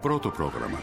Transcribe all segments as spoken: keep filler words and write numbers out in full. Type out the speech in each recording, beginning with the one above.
Πρώτο πρόγραμμα.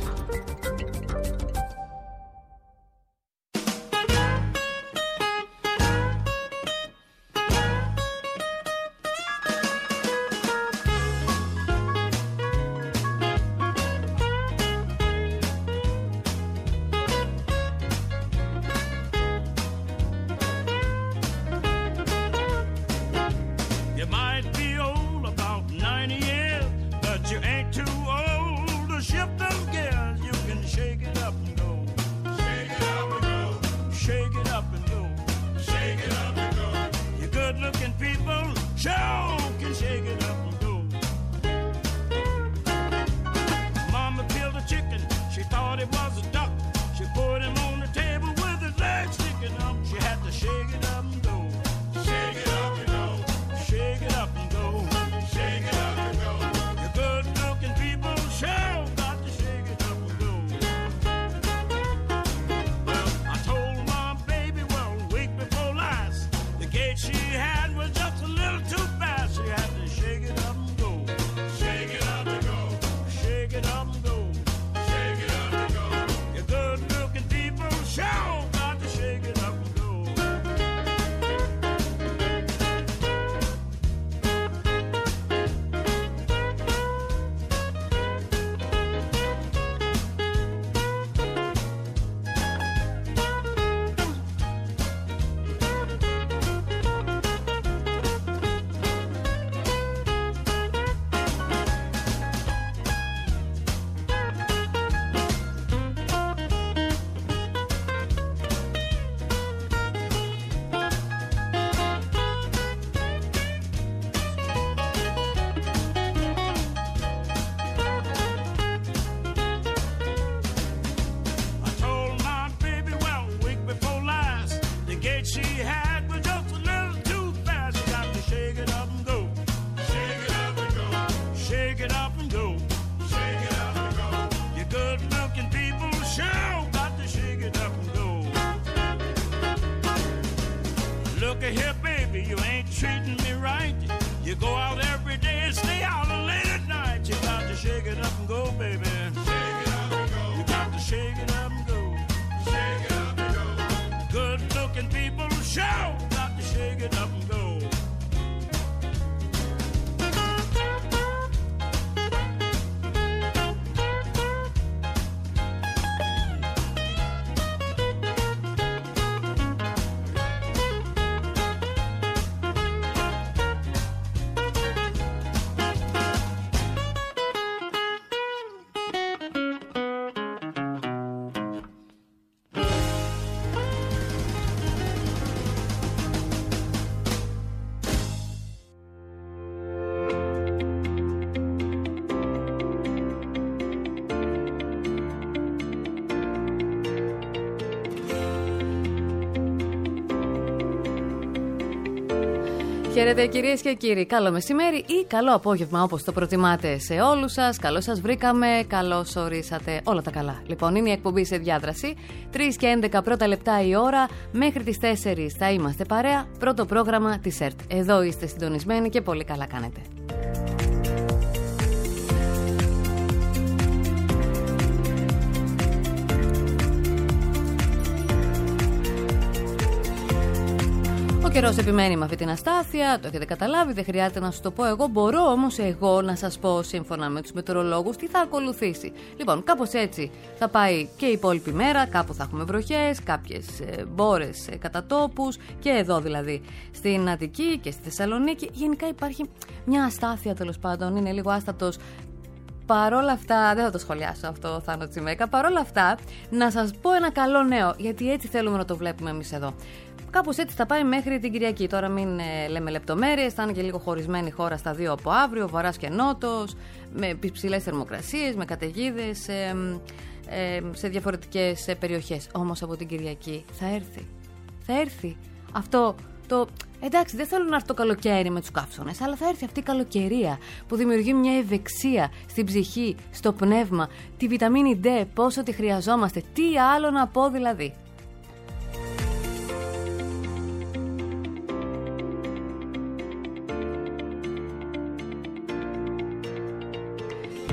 Χαίρετε κυρίες και κύριοι, καλό μεσημέρι ή καλό απόγευμα όπως το προτιμάτε σε όλους σας. Καλώς σας βρήκαμε, καλώς ορίσατε, όλα τα καλά. Λοιπόν, είναι η εκπομπή σε διάδραση, τρεις και έντεκα πρώτα λεπτά η ώρα, μέχρι τις τέσσερις θα είμαστε παρέα, πρώτο πρόγραμμα της ΕΡΤ. Εδώ είστε συντονισμένοι και πολύ καλά κάνετε. Ο καιρός επιμένει με αυτή την αστάθεια, το έχετε καταλάβει, δεν χρειάζεται να σας το πω εγώ. Μπορώ όμως εγώ να σας πω, σύμφωνα με τους μετεωρολόγους, τι θα ακολουθήσει. Λοιπόν, κάπως έτσι θα πάει και η υπόλοιπη μέρα. Κάπου θα έχουμε βροχές, κάποιες ε, μπόρες ε, κατά τόπους, και εδώ δηλαδή στην Αττική και στη Θεσσαλονίκη. Γενικά υπάρχει μια αστάθεια, τέλος πάντων, είναι λίγο άστατος. Παρ' όλα αυτά, δεν θα το σχολιάσω αυτό, Θάνο Τσιμέκα. Παρ' όλα αυτά, να σας πω ένα καλό νέο, γιατί έτσι θέλουμε να το βλέπουμε εμείς εδώ. Κάπως έτσι θα πάει μέχρι την Κυριακή. Τώρα μην ε, λέμε λεπτομέρειες, θα είναι και λίγο χωρισμένη η χώρα στα δύο από αύριο, βορράς και νότος, με ψηλές θερμοκρασίες, με καταιγίδες ε, ε, σε διαφορετικές ε, περιοχές. Όμως από την Κυριακή θα έρθει. Θα έρθει αυτό το... Εντάξει, δεν θέλω να έρθει το καλοκαίρι με τους καύσωνες, αλλά θα έρθει αυτή η καλοκαιρία που δημιουργεί μια ευεξία στην ψυχή, στο πνεύμα, τη βιταμίνη D, πόσο τη χρειαζόμαστε, τι άλλο να πω δηλαδή.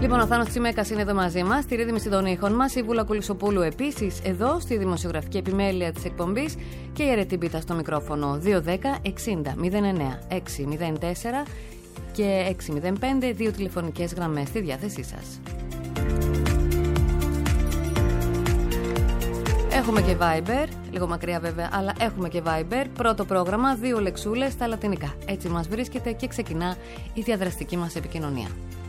Λοιπόν, ο Θάνος Τσιμέκας είναι εδώ μαζί μας, στη ρύθμιση των ήχων μας, η Βούλα Κουλισοπούλου επίσης εδώ στη δημοσιογραφική επιμέλεια της εκπομπής και η Αρετή Μπίτα στο μικρόφωνο. Δύο δέκα εξήντα μηδέν εννέα έξι μηδέν τέσσερα και έξι μηδέν πέντε, δύο τηλεφωνικές γραμμές στη διάθεσή σας. Έχουμε και Viber, λίγο μακριά βέβαια, αλλά έχουμε και Viber. Πρώτο πρόγραμμα, δύο λεξούλες στα λατινικά. Έτσι μας βρίσκεται και ξεκινά η διαδραστική μας επικοινωνία.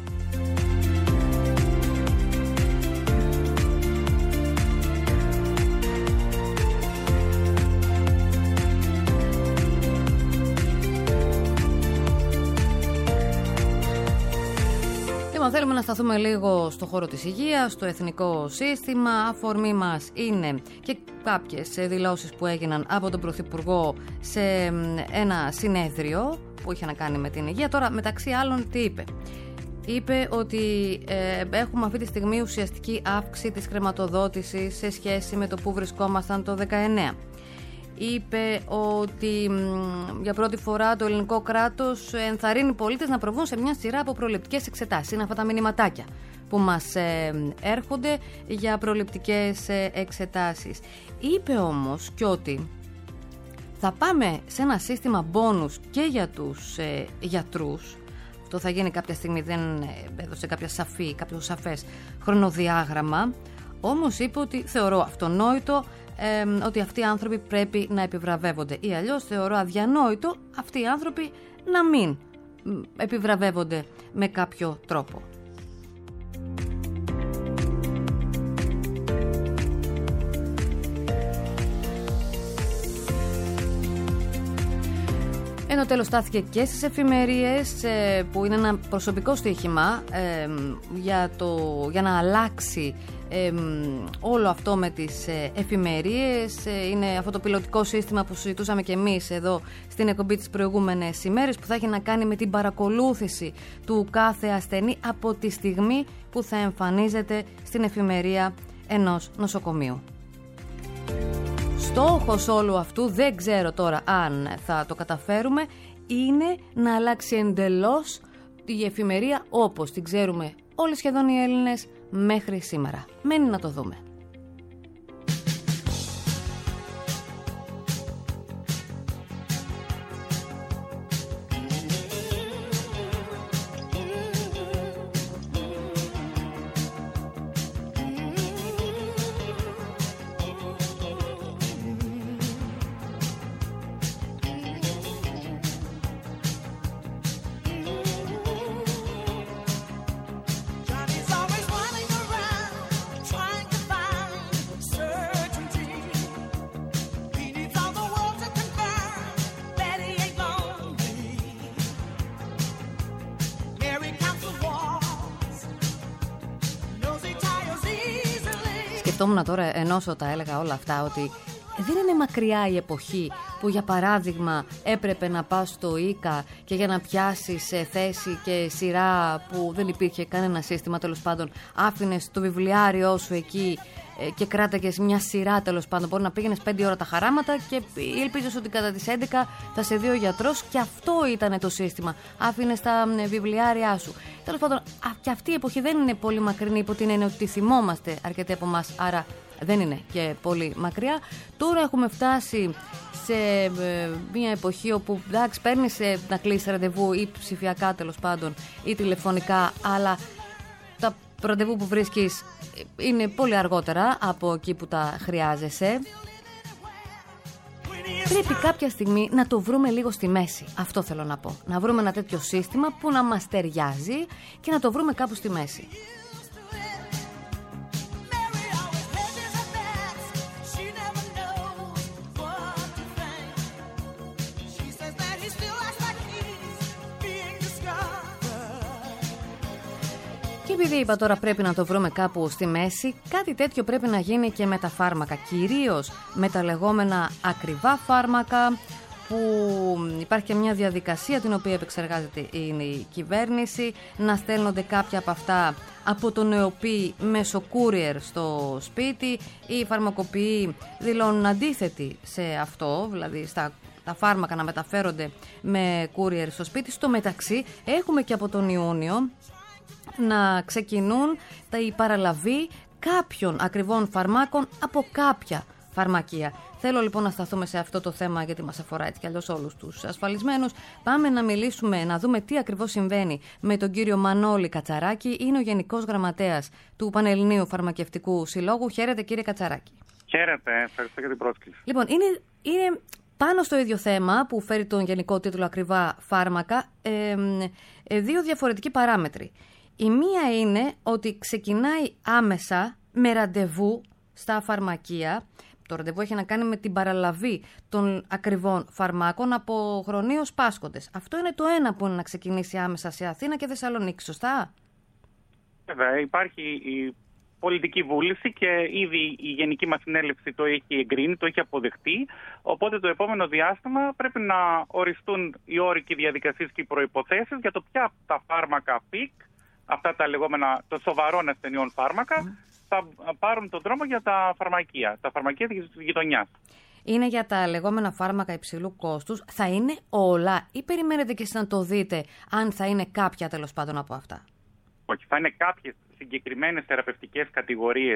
Θέλουμε να σταθούμε λίγο στο χώρο της υγείας, στο εθνικό σύστημα. Αφορμή μας είναι και κάποιες δηλώσεις που έγιναν από τον Πρωθυπουργό σε ένα συνέδριο που είχε να κάνει με την υγεία. Τώρα, μεταξύ άλλων, τι είπε. Είπε ότι ε, έχουμε αυτή τη στιγμή ουσιαστική αύξηση της χρηματοδότησης σε σχέση με το που βρισκόμασταν το δεκαεννέα. Είπε ότι μ, για πρώτη φορά το ελληνικό κράτος ενθαρρύνει πολίτες να προβούν σε μια σειρά από προληπτικές εξετάσεις. Είναι αυτά τα μηνυματάκια που μας ε, έρχονται για προληπτικές ε, εξετάσεις. Είπε όμως και ότι θα πάμε σε ένα σύστημα μπόνους και για τους ε, γιατρούς. Αυτό θα γίνει κάποια στιγμή, δεν ε, έδωσε κάποια σαφή, κάποιο σαφές χρονοδιάγραμμα. Όμως είπε ότι θεωρώ αυτονόητο Ε, ότι αυτοί οι άνθρωποι πρέπει να επιβραβεύονται, ή αλλιώς θεωρώ αδιανόητο αυτοί οι άνθρωποι να μην επιβραβεύονται με κάποιο τρόπο. Ενώ τέλος στάθηκε και στις εφημερίες, ε, που είναι ένα προσωπικό στοίχημα ε, για, το, για να αλλάξει Ε, όλο αυτό με τις ε, εφημερίες. ε, είναι αυτό το πιλωτικό σύστημα που συζητούσαμε και εμείς εδώ στην εκπομπή τις προηγούμενες ημέρες, που θα έχει να κάνει με την παρακολούθηση του κάθε ασθενή από τη στιγμή που θα εμφανίζεται στην εφημερία ενός νοσοκομείου. Στόχος όλου αυτού, δεν ξέρω τώρα αν θα το καταφέρουμε, είναι να αλλάξει εντελώς η εφημερία όπως την ξέρουμε όλοι σχεδόν οι Έλληνες μέχρι σήμερα. Μένει να το δούμε. Σκεφτόμουν τώρα, ενώ τα έλεγα όλα αυτά, ότι δεν είναι μακριά η εποχή που, για παράδειγμα, έπρεπε να πας στο ΙΚΑ και για να πιάσεις θέση και σειρά που δεν υπήρχε κανένα σύστημα, τέλος πάντων, άφηνες το βιβλιάριό σου εκεί και κράταγες μια σειρά, τέλος πάντων. Μπορεί να πήγαινες πέντε ώρα τα χαράματα και ήλπιζες ότι κατά τις έντεκα θα σε δει ο γιατρός, και αυτό ήταν το σύστημα. Άφηνες τα βιβλιάρια σου. Τέλος πάντων, και αυτή η εποχή δεν είναι πολύ μακρινή, υπό την έννοια ότι τη θυμόμαστε αρκετοί από εμάς, άρα δεν είναι και πολύ μακριά. Τώρα έχουμε φτάσει σε ε, μια εποχή όπου, εντάξει, παίρνεις ε, να κλείσεις ραντεβού ή ψηφιακά, τέλος πάντων, ή τηλεφωνικά, αλλά τα ραντεβού που βρίσκεις είναι πολύ αργότερα από εκεί που τα χρειάζεσαι. Πρέπει κάποια στιγμή να το βρούμε λίγο στη μέση. Αυτό θέλω να πω. Να βρούμε ένα τέτοιο σύστημα που να μας ταιριάζει και να το βρούμε κάπου στη μέση. Και επειδή είπα τώρα πρέπει να το βρούμε κάπου στη μέση, κάτι τέτοιο πρέπει να γίνει και με τα φάρμακα, κυρίως με τα λεγόμενα ακριβά φάρμακα, που υπάρχει και μια διαδικασία την οποία επεξεργάζεται η κυβέρνηση, να στέλνονται κάποια από αυτά από τον ΕΟΠΗ μέσω courier στο σπίτι. Οι φαρμακοποιοί δηλώνουν αντίθετοι σε αυτό, δηλαδή στα τα φάρμακα να μεταφέρονται με courier στο σπίτι. Στο μεταξύ έχουμε και από τον Ιούνιο να ξεκινούν τα η παραλαβή κάποιων ακριβών φαρμάκων από κάποια φαρμακεία. Θέλω λοιπόν να σταθούμε σε αυτό το θέμα, γιατί μας αφορά έτσι κι αλλιώς όλους τους ασφαλισμένους. Πάμε να μιλήσουμε, να δούμε τι ακριβώς συμβαίνει με τον κύριο Μανώλη Κατσαράκη. Είναι ο Γενικός Γραμματέας του Πανελληνίου Φαρμακευτικού Συλλόγου. Χαίρετε, κύριε Κατσαράκη. Χαίρετε, ευχαριστώ για την πρόσκληση. Λοιπόν, είναι, είναι πάνω στο ίδιο θέμα που φέρει τον γενικό τίτλο Ακριβά φάρμακα, ε, ε, δύο διαφορετικοί παράμετροι. Η μία είναι ότι ξεκινάει άμεσα με ραντεβού στα φαρμακεία. Το ραντεβού έχει να κάνει με την παραλαβή των ακριβών φαρμάκων από χρονίως πάσχοντες. Αυτό είναι το ένα που είναι να ξεκινήσει άμεσα σε Αθήνα και Θεσσαλονίκη, σωστά? Βέβαια, υπάρχει η πολιτική βούληση και ήδη η Γενική μας Συνέλευση το έχει εγκρίνει, το έχει αποδεχτεί. Οπότε το επόμενο διάστημα πρέπει να οριστούν οι όροι και οι διαδικασίες και οι προϋποθέσεις για το ποια τα φάρμακα πικ, αυτά τα λεγόμενα των σοβαρών ασθενειών φάρμακα, mm. θα πάρουν τον δρόμο για τα φαρμακεία, τα φαρμακεία της γειτονιάς. Είναι για τα λεγόμενα φάρμακα υψηλού κόστους. Θα είναι όλα ή περιμένετε και εσείς να το δείτε αν θα είναι κάποια τέλος πάντων από αυτά? Όχι, θα είναι κάποιες συγκεκριμένες θεραπευτικές κατηγορίες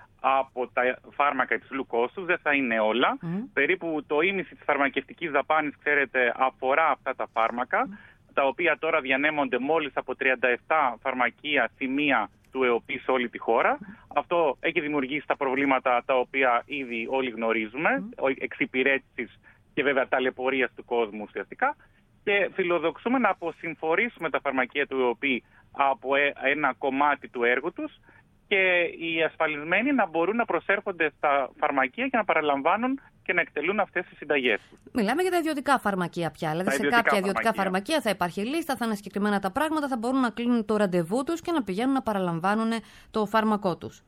από τα φάρμακα υψηλού κόστους, δεν θα είναι όλα. Mm. Περίπου το ίμιση της φαρμακευτικής δαπάνης, ξέρετε, αφορά αυτά τα φάρμακα, mm. τα οποία τώρα διανέμονται μόλις από τριάντα επτά φαρμακεία σημεία του ΕΟΠΗ σε όλη τη χώρα. Mm. Αυτό έχει δημιουργήσει τα προβλήματα τα οποία ήδη όλοι γνωρίζουμε, mm. εξυπηρέτησης και βέβαια ταλαιπωρίας του κόσμου ουσιαστικά. Και φιλοδοξούμε να αποσυμφορήσουμε τα φαρμακεία του ΕΟΠΗ από ένα κομμάτι του έργου τους και οι ασφαλισμένοι να μπορούν να προσέρχονται στα φαρμακεία και να παραλαμβάνουν και να εκτελούν αυτές τις συνταγές. Μιλάμε για τα ιδιωτικά φαρμακεία πια. Δηλαδή, σε κάποια ιδιωτικά φαρμακεία θα υπάρχει λίστα, θα είναι συγκεκριμένα τα πράγματα, θα μπορούν να κλείνουν το ραντεβού τους και να πηγαίνουν να παραλαμβάνουν το φάρμακό τους.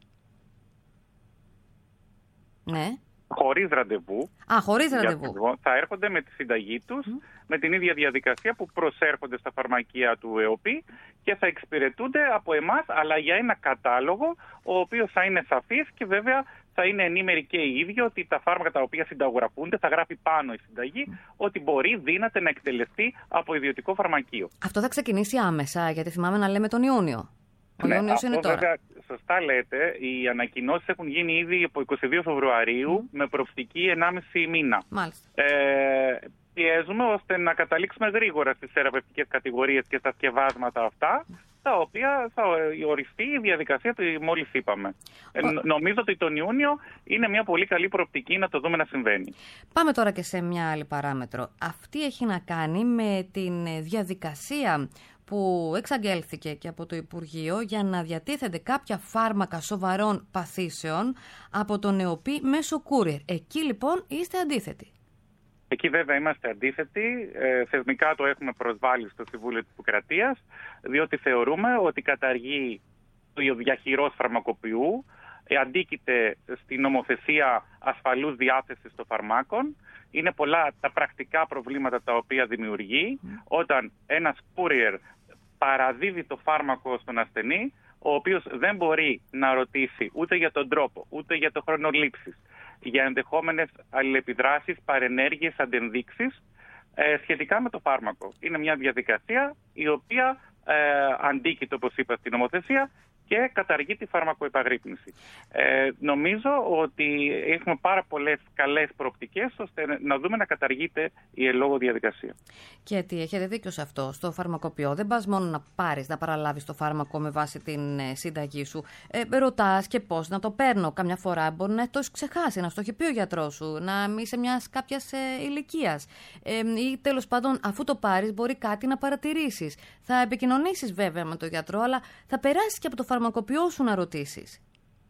Ναι. Χωρίς ραντεβού. Α, χωρίς ραντεβού. Θα έρχονται με τη συνταγή τους, mm. με την ίδια διαδικασία που προσέρχονται στα φαρμακεία του ΕΟΠΗ και θα εξυπηρετούνται από εμάς, αλλά για ένα κατάλογο, ο οποίος θα είναι σαφής και βέβαια θα είναι ενήμεροι και οι ίδιοι ότι τα φάρμακα τα οποία συνταγογραφούνται, θα γράφει πάνω η συνταγή, mm. ότι μπορεί, δύναται να εκτελεστεί από ιδιωτικό φαρμακείο. Αυτό θα ξεκινήσει άμεσα, γιατί θυμάμαι να λέμε τον Ιούνιο. Ο ναι, Ιούνιος είναι τώρα. Βέβαια, σωστά λέτε, οι ανακοινώσεις έχουν γίνει ήδη από είκοσι δύο Φεβρουαρίου mm. με προοπτική ενάμιση μήνα. Μάλιστα. Ε, πιέζουμε ώστε να καταλήξουμε γρήγορα στις θεραπευτικές κατηγορίες και στα σκευάσματα αυτά, τα οποία θα οριστεί η διαδικασία που μόλις είπαμε. Ε, νομίζω ότι τον Ιούνιο είναι μια πολύ καλή προοπτική να το δούμε να συμβαίνει. Πάμε τώρα και σε μια άλλη παράμετρο. Αυτή έχει να κάνει με την διαδικασία που εξαγγέλθηκε και από το Υπουργείο για να διατίθενται κάποια φάρμακα σοβαρών παθήσεων από τον ΕΟΠΗ μέσω courier. Εκεί λοιπόν είστε αντίθετοι. Εκεί βέβαια είμαστε αντίθετοι. Ε, θεσμικά το έχουμε προσβάλει στο Συμβούλιο της Επικρατείας, διότι θεωρούμε ότι καταργεί το διαχειρός φαρμακοποιού, ε, αντίκειται στην νομοθεσία ασφαλούς διάθεσης των φαρμάκων. Είναι πολλά τα πρακτικά προβλήματα τα οποία δημιουργεί mm. όταν ένας courier παραδίδει το φάρμακο στον ασθενή, ο οποίος δεν μπορεί να ρωτήσει ούτε για τον τρόπο, ούτε για το χρόνο λήψης, για ενδεχόμενες αλληλεπιδράσεις, παρενέργειες, αντενδείξεις ε, σχετικά με το φάρμακο. Είναι μια διαδικασία η οποία ε, αντίκειται, όπως είπα, στην νομοθεσία και καταργεί τη φαρμακοεπαγρύπνηση. Ε, νομίζω ότι έχουμε πάρα πολλές καλές προοπτικές ώστε να δούμε να καταργείται η ελόγω διαδικασία. Και τι, έχετε δίκιο σε αυτό. Στο φαρμακοποιό δεν πας μόνο να πάρεις, να παραλάβεις το φάρμακο με βάση την ε, σύνταγή σου. Ε, ρωτάς και πώς να το παίρνω. Καμιά φορά μπορεί να το έχει ξεχάσει, να στο έχει πει ο γιατρός σου, να μην είσαι μιας κάποιας ε, ηλικίας. Ε, ή τέλος πάντων, αφού το πάρεις, μπορεί κάτι να παρατηρήσεις. Θα επικοινωνήσεις βέβαια με τον γιατρό, αλλά θα περάσεις και από το φαρμακοποιό σου να ρωτήσεις.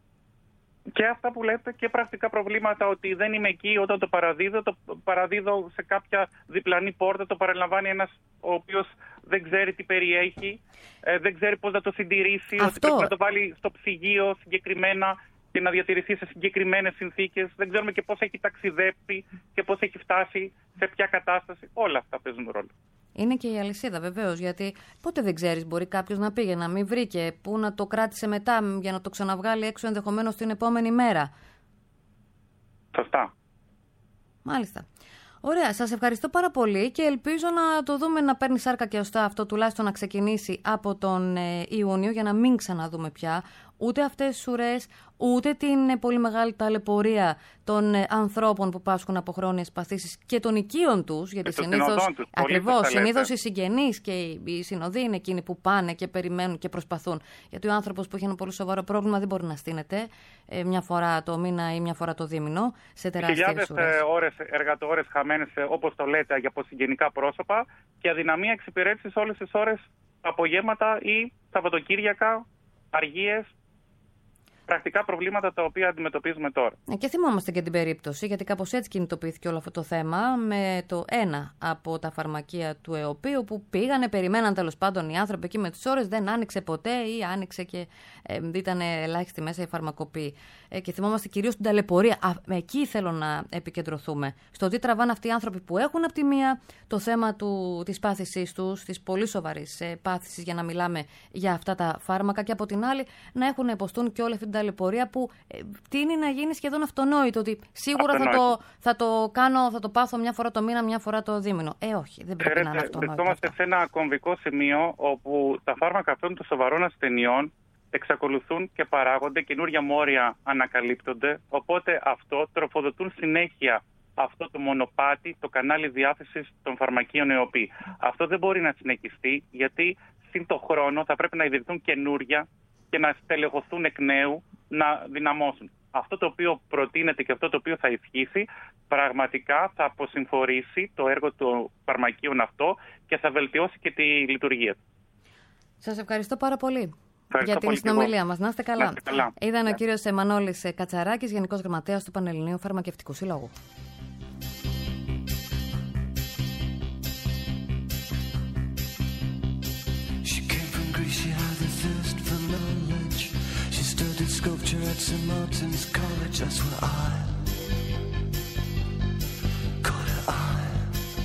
Και αυτά που λέτε και πρακτικά προβλήματα, ότι δεν είμαι εκεί όταν το παραδίδω, το παραδίδω σε κάποια διπλανή πόρτα, το παραλαμβάνει ένας ο οποίος δεν ξέρει τι περιέχει, ε, δεν ξέρει πώς να το συντηρήσει, αυτό... ότι πρέπει να το βάλει στο ψυγείο συγκεκριμένα και να διατηρηθεί σε συγκεκριμένες συνθήκες. Δεν ξέρουμε και πώς έχει ταξιδέψει και πώς έχει φτάσει, σε ποια κατάσταση. Όλα αυτά παίζουν ρόλο. Είναι και η αλυσίδα βεβαίως, γιατί πότε δεν ξέρεις, μπορεί κάποιος να πήγε να μην βρήκε, πού να το κράτησε μετά για να το ξαναβγάλει έξω ενδεχομένως την επόμενη μέρα. Σωστά. Μάλιστα. Ωραία, σας ευχαριστώ πάρα πολύ και ελπίζω να το δούμε να παίρνει σάρκα και οστά αυτό, τουλάχιστον να ξεκινήσει από τον ε, Ιούνιο, για να μην ξαναδούμε πια ούτε αυτές τις ουρές, ούτε την ε, πολύ μεγάλη ταλαιπωρία των ε, ανθρώπων που πάσχουν από χρόνιες παθήσεις και των οικείων τους, γιατί συνήθως, ακριβώς, συνήθως οι συγγενείς και οι, οι συνοδοί είναι εκείνοι που πάνε και περιμένουν και προσπαθούν. Γιατί ο άνθρωπος που έχει ένα πολύ σοβαρό πρόβλημα δεν μπορεί να στείνεται ε, μια φορά το μήνα ή μια φορά το δίμηνο σε τεράστιες ουρές. Χιλιάδες ώρες, εργατόρες χαμένες, όπως το λέτε, από συγγενικά πρόσωπα και αδυναμία εξυπηρέτησης όλες τις ώρες, απογεύματα ή Σαββατοκύριακα, αργίες. Πρακτικά προβλήματα τα οποία αντιμετωπίζουμε τώρα. Και θυμόμαστε και την περίπτωση, γιατί κάπως έτσι κινητοποιήθηκε όλο αυτό το θέμα, με το ένα από τα φαρμακεία του ΕΟΠΗ, που πήγανε, περιμέναν τέλος πάντων οι άνθρωποι εκεί με τις ώρες, δεν άνοιξε ποτέ ή άνοιξε και ε, ήταν ελάχιστη μέσα η φαρμακοποιή. Ε, και θυμόμαστε κυρίως την ταλαιπωρία. Α, εκεί θέλω να επικεντρωθούμε. Στο τι τραβάνε αυτοί οι άνθρωποι που έχουν από τη μία το θέμα του, της πάθησής τους, της πολύ σοβαρής ε, πάθησης, για να μιλάμε για αυτά τα φάρμακα, και από την άλλη να έχουν υποστούν και όλη αυτή την ταλαιπωρία που ε, τείνει να γίνει σχεδόν αυτονόητο, ότι σίγουρα θα το, θα το κάνω, θα το πάθω μια φορά το μήνα, μια φορά το δίμηνο. Ε, όχι, δεν πρέπει Ξέρετε, να είναι αυτονόητο. Βρισκόμαστε σε ένα κομβικό σημείο όπου τα φάρμακα αυτών των σοβαρών ασθενειών εξακολουθούν και παράγονται, καινούρια μόρια ανακαλύπτονται, οπότε αυτό τροφοδοτούν συνέχεια αυτό το μονοπάτι, το κανάλι διάθεσης των φαρμακείων ΕΟΠΗ. Αυτό δεν μπορεί να συνεχιστεί, γιατί συν το χρόνο θα πρέπει να ιδρυθούν καινούρια και να στελεχωθούν εκ νέου, να δυναμώσουν. Αυτό το οποίο προτείνεται και αυτό το οποίο θα ισχύσει, πραγματικά θα αποσυμφορήσει το έργο των φαρμακείων αυτό και θα βελτιώσει και τη λειτουργία του. Σας ευχαριστώ πάρα πολύ. Ευχαριστώ για την συνομιλία μας. Να είστε καλά. Να είστε καλά. Ήταν yeah. ο κύριος Μανώλης Κατσαράκης, Γενικός Γραμματέας του Πανελληνίου Φαρμακευτικού Συλλόγου. Sculpture at Saint Martin's College, that's where I caught her eye.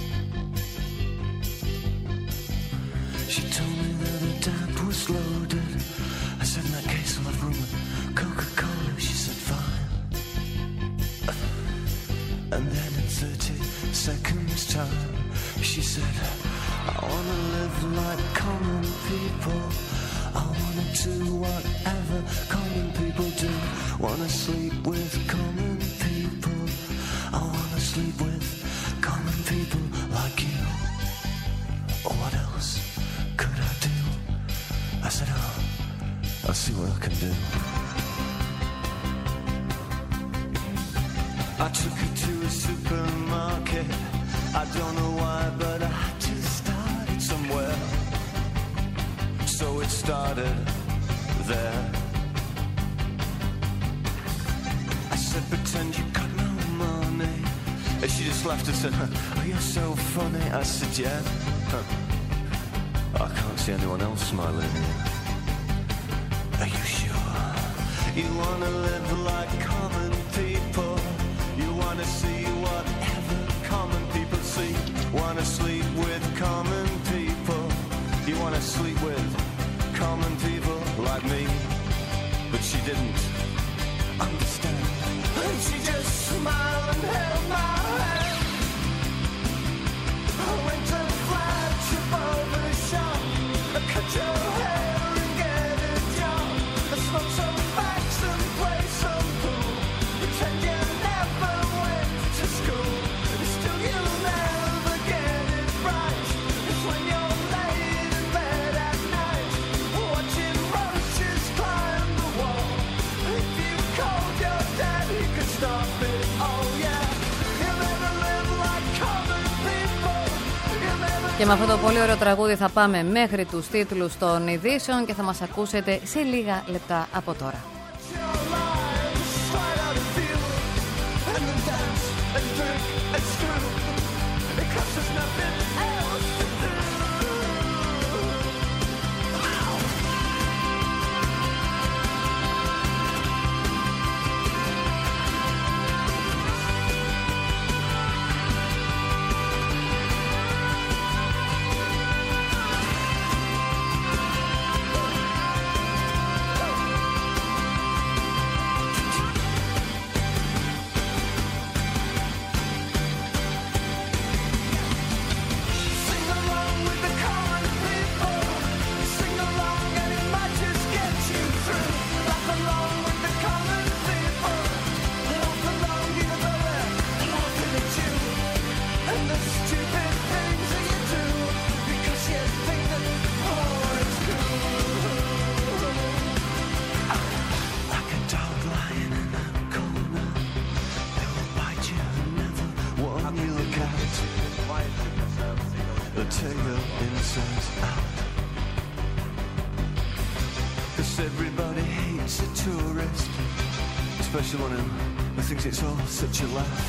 She told me that her dad was loaded. I said, in that case I'll have room with Coca-Cola. She said, fine. And then in thirty seconds time, she said, I wanna live like common people. I wanna do whatever common people do. Wanna sleep with common people. I wanna sleep with common people like you. What else could I do? I said, oh, I'll see what I can do. I took her to a supermarket. I don't know why, but I had to start it somewhere. So it started there. I said, pretend you got no money. And she just laughed and said, oh, you're so funny. I said, yeah. Huh. I can't see anyone else smiling here. Are you sure? You wanna live like common people. You wanna see whatever common people see. Wanna sleep with common people. You wanna sleep with common people like me. But she didn't understand. And she just smiled and held my hand. I went to flash above the shop. I cut your hair and get a job. I smoke some facts and play some pool. Pretend you never went to school. Still you'll never get it right. It's when you're laid in bed at night, watching roaches climb the wall. If you called your dad, he could stop it. Oh yeah, you'll never live like common people. You'll never. Και με αυτό το πολύ ωραίο τραγούδι θα πάμε μέχρι τους τίτλους των ειδήσεων και θα μας ακούσετε σε λίγα λεπτά από τώρα. says out. 'Cause everybody hates a tourist, especially one who thinks it's all such a laugh.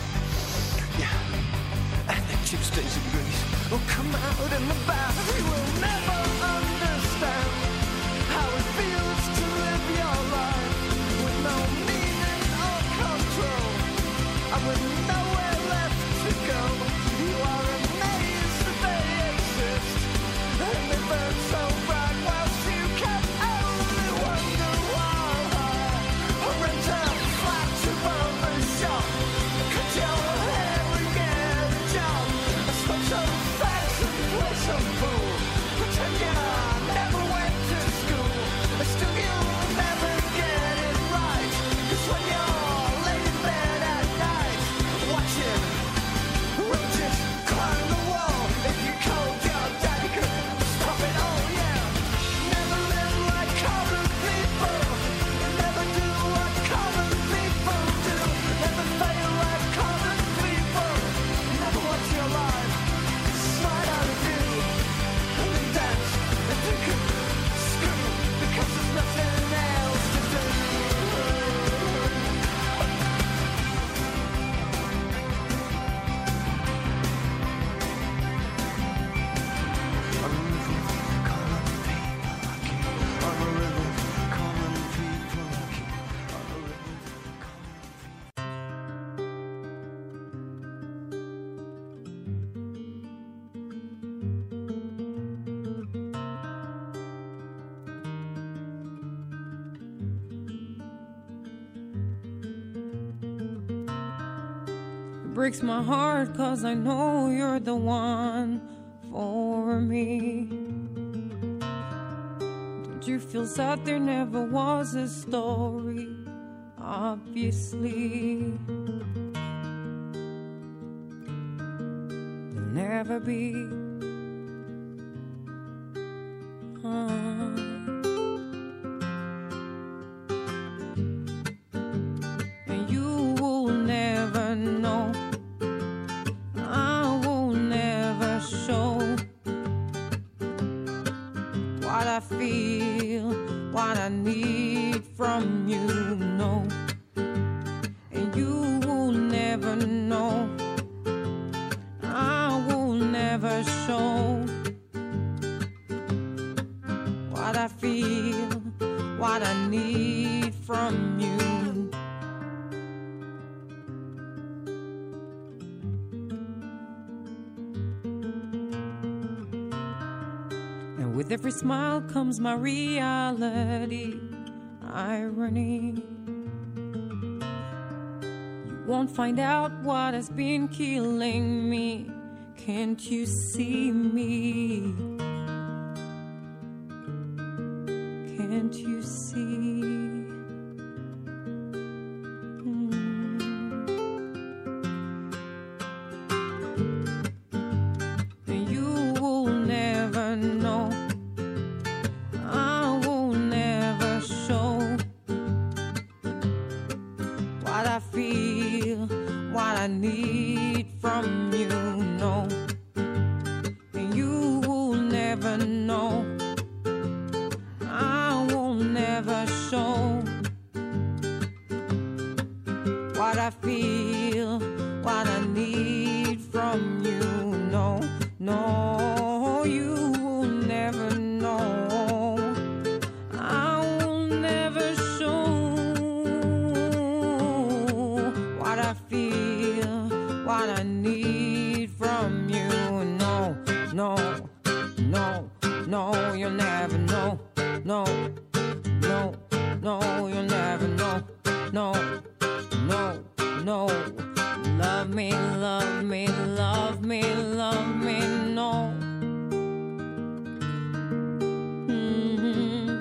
Yeah, and the chip stains of Greece will come out in the bath. You will never understand how it feels to live your life with no meaning or control, and with nowhere left to go. You are amazed that they exist, and they burn so bright whilst you can only wonder why. Or rent a flat above a shop, cut your hair and get a job, and smoke some fags and play some pool. Pretend you never went to school, but still you'll never get it right. 'Cause when you're laid in bed at night, watching roaches climb the wall, if you told your daddy could stop it all, yeah. Never live like common people, never do what common people do, never fail like common people, never watch your life slide out of view, and then dance and drink and screw, because there's nothing else to do. I live with common people like you. I live with common people like you. I live with common people. It breaks my heart 'cause I know you're the one for me. Don't you feel sad there never was a story? Obviously, there'll never be. Uh. And you will never know. I will never show what I feel, what I need from you, no. And you will never know. I will never show what I feel, what I need from you. And with every smile comes my reality, irony. You won't find out what has been killing me. Can't you see me? Can't you see? And you will never know. I will never show what I feel, what I need from you, no. And you will never know. I will never show what I feel, what I need from you, no, no. You will never know. I will never show what I feel, what I need from you, no, no, no, no. You'll never know. No, no, no, you'll never know. No, no, no. Love me, love me, love me, love me, no. Mm-hmm.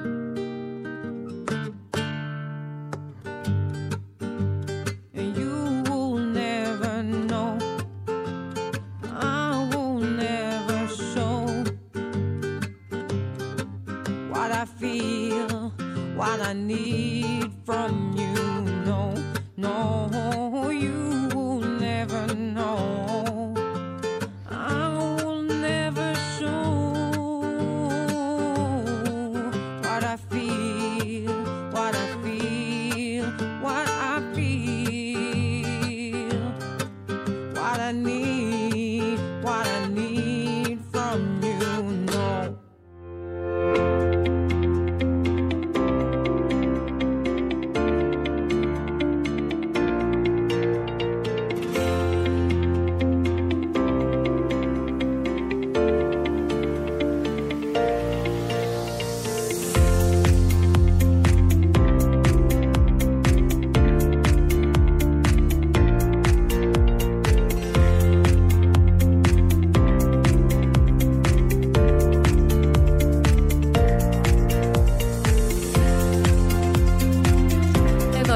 And you will never know. I will never show what I feel, what I need from you, no, no. You will never know. I will never show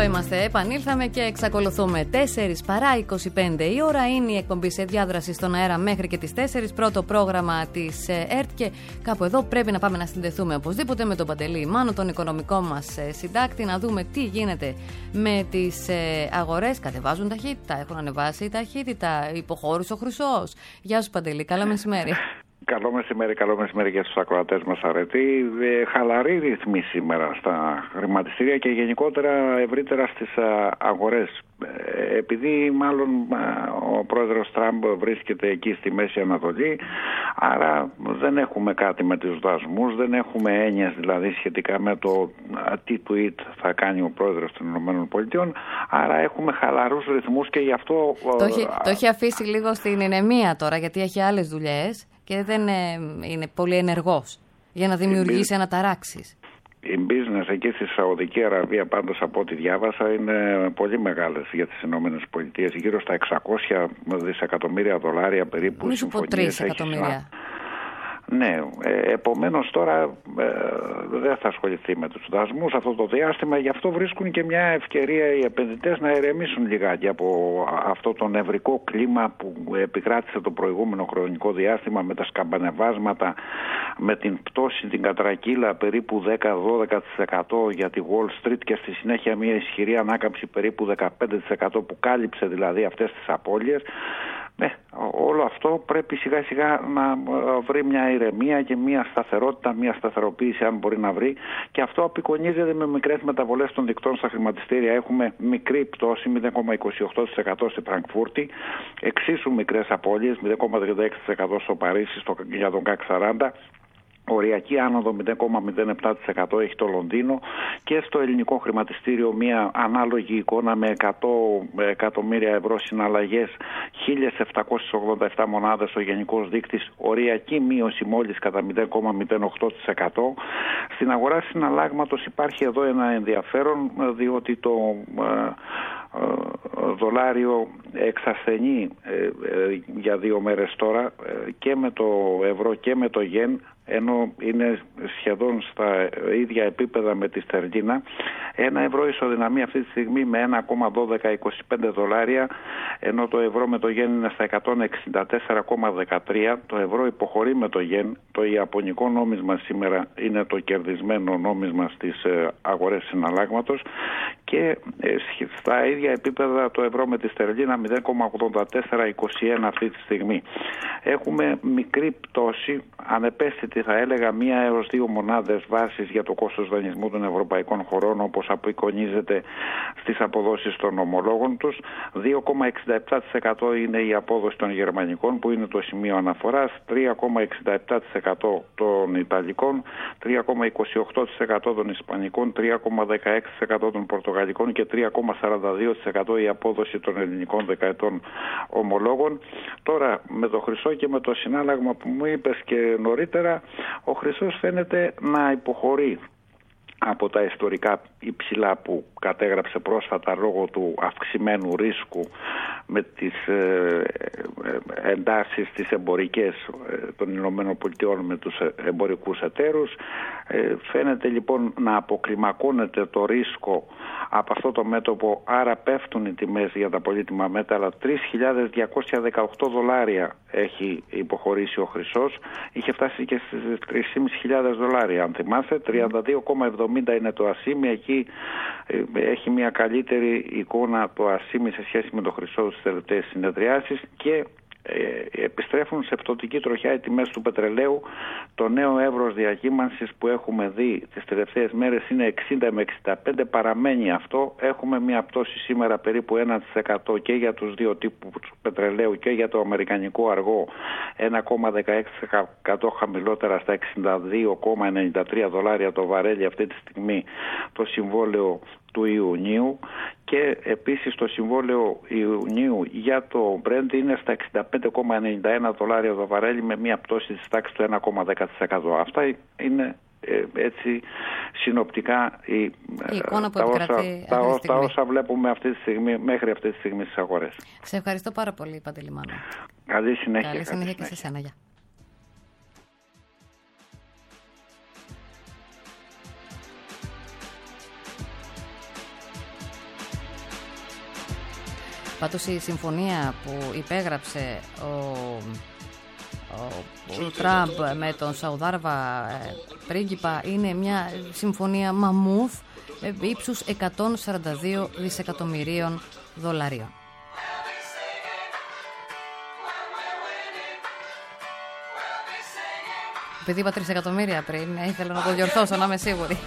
είμαστε, επανήλθαμε και εξακολουθούμε. τέσσερις παρά είκοσι πέντε η ώρα είναι η εκπομπή σε διάδραση στον αέρα μέχρι και τις τέσσερις. Πρώτο πρόγραμμα της ΕΡΤ και κάπου εδώ πρέπει να πάμε να συνδεθούμε οπωσδήποτε με τον Παντελή Μάνο, τον οικονομικό μας συντάκτη, να δούμε τι γίνεται με τις αγορές. Κατεβάζουν ταχύτητα, έχουν ανεβάσει ταχύτητα, υποχώρησε ο Χρυσός. Γεια σου Παντελή, καλά μεσημέρι. Καλό μεσημέρι, καλό μεσημέρι για στους ακροατές μας, Αρετή. Ε, χαλαρή ρυθμή σήμερα στα χρηματιστήρια και γενικότερα ευρύτερα στις αγορές. Ε, επειδή μάλλον ο πρόεδρος Τραμπ βρίσκεται εκεί στη Μέση Ανατολή, άρα δεν έχουμε κάτι με τους δασμούς, δεν έχουμε έννοιες δηλαδή σχετικά με το τι tweet θα κάνει ο πρόεδρος των ΗΠΑ, άρα έχουμε χαλαρούς ρυθμούς και γι' αυτό... Το έχει, το έχει αφήσει λίγο στην ηρεμία τώρα, γιατί έχει άλλες δουλειές και δεν είναι πολύ ενεργός για να δημιουργήσει αναταράξεις. Οι business εκεί στη Σαουδική Αραβία, πάντως από ό,τι διάβασα, είναι πολύ μεγάλες για τις ΗΠΑ. Γύρω στα εξακόσια δισεκατομμύρια δολάρια περίπου. Μη σου πω τρεις εκατομμύρια. Ναι, ε, επομένως τώρα ε, δεν θα ασχοληθεί με τους δασμούς αυτό το διάστημα, γι' αυτό βρίσκουν και μια ευκαιρία οι επενδυτές να ηρεμήσουν λιγάκι από αυτό το νευρικό κλίμα που επικράτησε το προηγούμενο χρονικό διάστημα με τα σκαμπανεβάσματα, με την πτώση, την κατρακύλα περίπου δέκα με δώδεκα τοις εκατό για τη Wall Street και στη συνέχεια μια ισχυρή ανάκαμψη περίπου δεκαπέντε τοις εκατό που κάλυψε δηλαδή αυτές τις απώλειες. Ναι, όλο αυτό πρέπει σιγά σιγά να βρει μια ηρεμία και μια σταθερότητα, μια σταθεροποίηση αν μπορεί να βρει, και αυτό απεικονίζεται με μικρές μεταβολές των δικτών στα χρηματιστήρια. Έχουμε μικρή πτώση μηδέν κόμμα είκοσι οκτώ τοις εκατό στη Φραγκφούρτη, εξίσου μικρές απώλειες μηδέν κόμμα τριάντα έξι τοις εκατό στο Παρίσι στο, για τον κακ σαράντα. Οριακή άνοδο μηδέν κόμμα μηδέν επτά τοις εκατό έχει το Λονδίνο, και στο ελληνικό χρηματιστήριο μια ανάλογη εικόνα με εκατό εκατομμύρια ευρώ συναλλαγές, χίλια επτακόσιες ογδόντα επτά μονάδες ο γενικός δείκτης, οριακή μείωση μόλις κατά μηδέν κόμμα μηδέν οκτώ τοις εκατό. Στην αγορά συναλλάγματος υπάρχει εδώ ένα ενδιαφέρον, διότι το δολάριο εξασθενεί για δύο μέρες τώρα και με το ευρώ και με το γεν, ενώ είναι σχεδόν στα ίδια επίπεδα με τη στερλίνα. Ένα ευρώ ισοδυναμεί αυτή τη στιγμή με ένα κόμμα δώδεκα είκοσι πέντε δολάρια, ενώ το ευρώ με το γεν είναι στα εκατόν εξήντα τέσσερα κόμμα δεκατρία. Το ευρώ υποχωρεί με το γεν. Το ιαπωνικό νόμισμα σήμερα είναι το κερδισμένο νόμισμα στις αγορές συναλλάγματος, και στα ίδια επίπεδα το ευρώ με τη στερλίνα μηδέν κόμμα ογδόντα τέσσερα είκοσι ένα αυτή τη στιγμή. Έχουμε μικρή πτώση, ανεπαίσθητη θα έλεγα, μία έως δύο μονάδες βάσης για το κόστος δανεισμού των ευρωπαϊκών χωρών, όπως απεικονίζεται στις αποδόσεις των ομολόγων τους. δύο κόμμα εξήντα επτά τοις εκατό είναι η απόδοση των γερμανικών, που είναι το σημείο αναφοράς, τρία κόμμα εξήντα επτά τοις εκατό των ιταλικών, τρία κόμμα είκοσι οκτώ τοις εκατό των ισπανικών, τρία κόμμα δεκαέξι τοις εκατό των πορτογαλικών και τρία κόμμα σαράντα δύο τοις εκατό η απόδοση των ελληνικών δεκαετών ομολόγων. Τώρα με το Χρυσό και με το συνάλλαγμα που μου είπες και νωρίτερα, ο Χρυσός φαίνεται να υποχωρεί από τα ιστορικά υψηλά που κατέγραψε πρόσφατα λόγω του αυξημένου ρίσκου με τις ε, ε, εντάσεις τις εμπορικές ε, των ΗΠΑ με τους εμπορικούς εταίρους. Ε, φαίνεται λοιπόν να αποκλιμακώνεται το ρίσκο από αυτό το μέτωπο, άρα πέφτουν οι τιμές για τα πολύτιμα μέταλλα. τρεις χιλιάδες διακόσια δεκαοκτώ δολάρια έχει υποχωρήσει ο Χρυσός, είχε φτάσει και στις τρεις χιλιάδες πεντακόσια δολάρια αν θυμάσαι, τριάντα δύο κόμμα εβδομήντα είναι το ασήμι, εκεί ε, έχει μια καλύτερη εικόνα το ασήμι σε σχέση με το Χρυσό στις τελευταίες συνεδριάσεις, και Ε, επιστρέφουν σε πτωτική τροχιά οι τιμές του πετρελαίου. Το νέο εύρος διακύμανσης που έχουμε δει τις τελευταίες μέρες είναι εξήντα με εξήντα πέντε, παραμένει αυτό. Έχουμε μια πτώση σήμερα περίπου ένα τοις εκατό και για τους δύο τύπους πετρελαίου και για το αμερικανικό αργό, ένα κόμμα δεκαέξι τοις εκατό χαμηλότερα στα εξήντα δύο κόμμα ενενήντα τρία δολάρια το βαρέλι αυτή τη στιγμή το συμβόλαιο του Ιουνίου, και επίσης το συμβόλαιο Ιουνίου για το Brent είναι στα εξήντα πέντε κόμμα ενενήντα ένα δολάρια το βαρέλι, με μια πτώση της τάξης του ένα κόμμα δέκα τοις εκατό. Αυτά είναι ε, έτσι συνοπτικά η, η εικόνα που τα, όσα, αυτή τα, τη τα όσα βλέπουμε αυτή τη στιγμή, μέχρι αυτή τη στιγμή στις αγορές. Σε ευχαριστώ πάρα πολύ, Παντελή Μάνο. Καλή συνέχεια. Καλή συνέχεια και σε σένα. Γεια. Πάντως η συμφωνία που υπέγραψε ο, ο, ο Τραμπ με τον Σαουδάραβα ε, πρίγκιπα είναι μια συμφωνία μαμούθ ε, ύψους εκατόν σαράντα δύο δισεκατομμυρίων δολαρίων. Επειδή είπα τρία εκατομμύρια πριν, ε, ήθελα να το διορθώσω, να είμαι σίγουρη.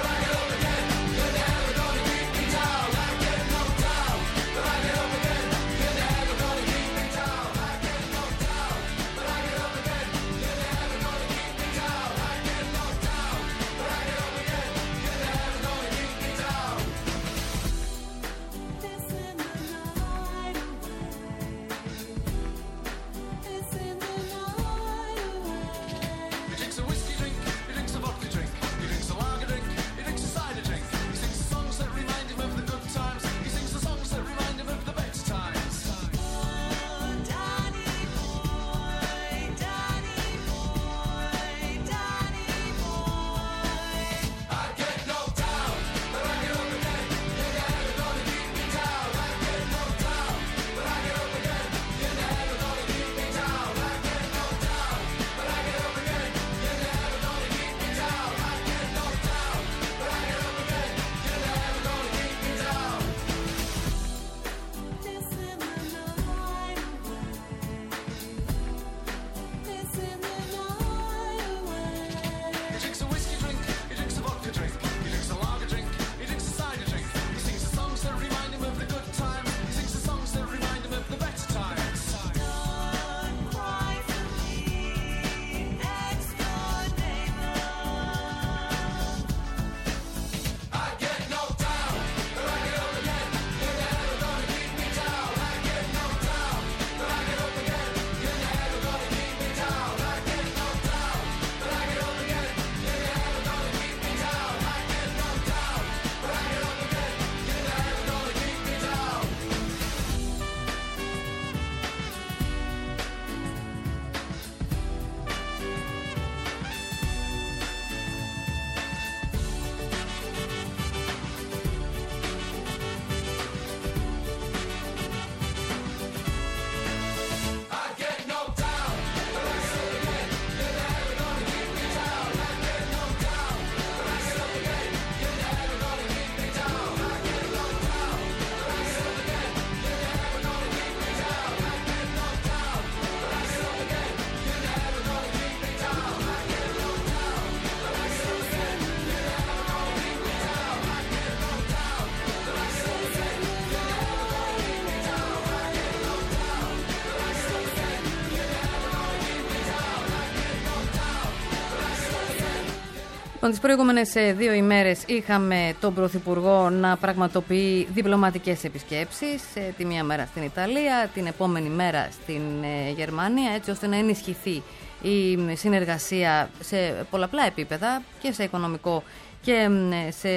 Λοιπόν, τις προηγούμενες δύο ημέρες είχαμε τον Πρωθυπουργό να πραγματοποιεί διπλωματικές επισκέψεις, τη μία μέρα στην Ιταλία, την επόμενη μέρα στην Γερμανία, έτσι ώστε να ενισχυθεί η συνεργασία σε πολλαπλά επίπεδα και σε οικονομικό και σε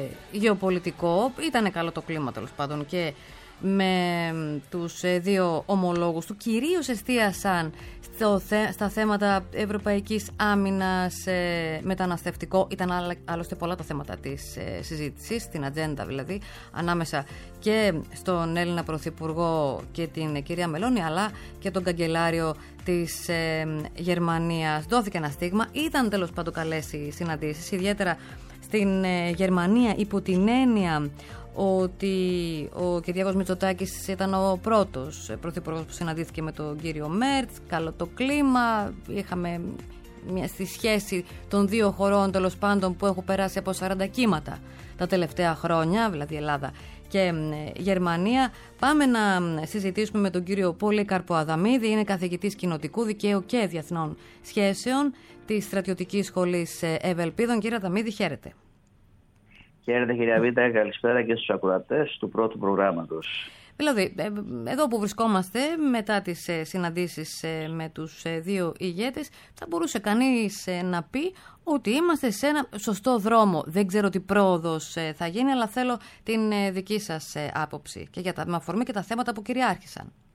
γεωπολιτικό. Ήτανε καλό το κλίμα τέλος πάντων και με τους δύο ομολόγους του, κυρίως εστίασαν στο, στα θέματα ευρωπαϊκής άμυνας, ε, μεταναστευτικό. Ήταν άλλωστε πολλά τα θέματα της ε, συζήτησης, στην ατζέντα δηλαδή, ανάμεσα και στον Έλληνα Πρωθυπουργό και την κυρία Μελώνη, αλλά και τον καγκελάριο της ε, Γερμανίας. Δόθηκε ένα στίγμα, ήταν τέλος πάντων καλές οι συναντήσεις, ιδιαίτερα στην ε, Γερμανία, υπό την έννοια ότι ο Κυριάκος Μητσοτάκης ήταν ο πρώτος πρωθυπουργός που συναντήθηκε με τον κύριο Μέρτς. Καλό το κλίμα, είχαμε μια στη σχέση των δύο χωρών τέλος πάντων που έχουν περάσει από σαράντα κύματα τα τελευταία χρόνια, δηλαδή Ελλάδα και Γερμανία. Πάμε να συζητήσουμε με τον κύριο Πολύκαρπο Αδαμίδη, είναι καθηγητής κοινοτικού δικαίου και διεθνών σχέσεων της Στρατιωτικής Σχολής Ευελπίδων. Κύριε Αδαμίδη, χαίρετε. Χαίρετε κυρία Βίτα, καλησπέρα και στους ακροατές του πρώτου προγράμματος. Δηλαδή, εδώ που βρισκόμαστε μετά τις συναντήσεις με τους δύο ηγέτες, θα μπορούσε κανείς να πει ότι είμαστε σε ένα σωστό δρόμο. Δεν ξέρω τι πρόοδος θα γίνει, αλλά θέλω την δική σας άποψη και για τα, με αφορμή και τα θέματα που κυριάρχησαν.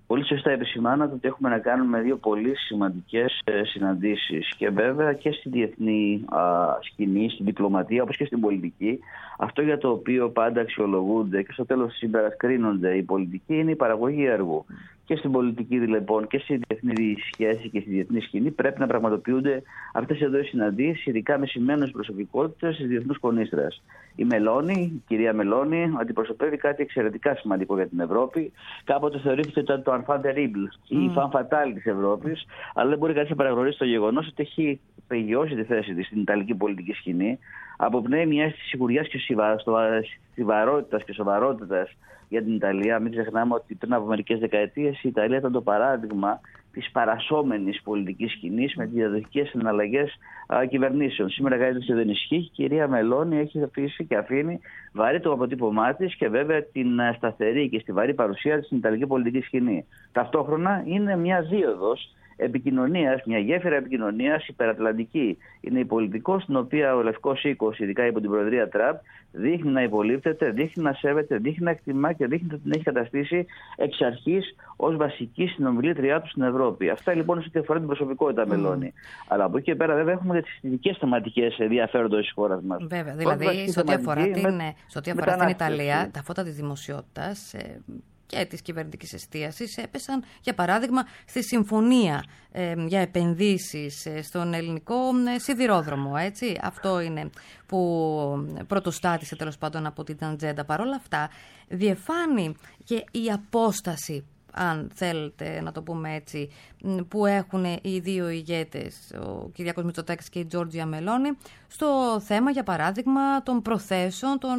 Πολύ σωστά επισημάνατε ότι έχουμε να κάνουμε δύο πολύ σημαντικές συναντήσεις και βέβαια και στη διεθνή α, σκηνή, στην διπλωματία όπως και στην πολιτική. Αυτό για το οποίο πάντα αξιολογούνται και στο τέλος της ημέρας κρίνονται οι πολιτικοί είναι η παραγωγή έργου. Και στην πολιτική λοιπόν και στη διεθνή σχέση και στη διεθνή σκηνή πρέπει να πραγματοποιούνται αυτές εδώ οι συναντήσεις, ειδικά με σημαίνουσες προσωπικότητες της διεθνούς κονίστρας. Η Μελώνη, η κυρία Μελώνη, αντιπροσωπεύει κάτι εξαιρετικά σημαντικό για την Ευρώπη. Κάποτε θεωρήθηκε ότι ήταν το enfant terrible ή η femme fatale της Ευρώπης, αλλά δεν μπορεί κανείς να παραγνωρίσει το γεγονός ότι έχει πεγιώσει τη θέση της στην ιταλική πολιτική σκηνή. Αποπνέει μια αίσθηση σιγουριάς και στιβαρότητας και σοβαρότητας για την Ιταλία. Μην ξεχνάμε ότι πριν από μερικές δεκαετίες η Ιταλία ήταν το παράδειγμα της παρασώμενης πολιτικής σκηνής με τις διαδοχικές συναλλαγές α, κυβερνήσεων. Σήμερα κάτι τέτοιο δεν ισχύει. Η κυρία Μελώνη έχει αφήσει και αφήνει βαρύ το αποτύπωμά της και βέβαια την σταθερή και στιβαρή παρουσία της στην Ιταλική πολιτική σκηνή. Ταυτόχρονα είναι μια δίωδος επικοινωνίας, μια γέφυρα επικοινωνίας υπερατλαντική. Είναι η πολιτικός στην οποία ο Λευκός Οίκος, ειδικά υπό την Προεδρία Τραμπ, δείχνει να υπολείπτεται, δείχνει να σέβεται, δείχνει να εκτιμά και δείχνει ότι την έχει καταστήσει εξ αρχής ως βασική συνομιλήτριά του στην Ευρώπη. Αυτά λοιπόν σε ό,τι αφορά την προσωπικότητα Μελώνη. Mm. Αλλά από εκεί και πέρα βέβαια έχουμε και τις ειδικές θεματικές ενδιαφέροντος της χώρας μας. Βέβαια, δηλαδή σε ό,τι αφορά, την, με, σε ό,τι αφορά την Ιταλία, τα φώτα της δημοσιότητας ε, και της κυβερνητικής εστίασης έπεσαν, για παράδειγμα, στη συμφωνία ε, για επενδύσεις ε, στον ελληνικό ε, σιδηρόδρομο. Έτσι. Αυτό είναι που πρωτοστάτησε τέλος πάντων από την ατζέντα. Παρ' όλα αυτά, διεφάνει και η απόσταση, αν θέλετε να το πούμε έτσι, που έχουν οι δύο ηγέτες, ο Κυριάκος Μητσοτάκης και η Τζόρτζια Μελώνη, στο θέμα, για παράδειγμα, των προθέσεων των,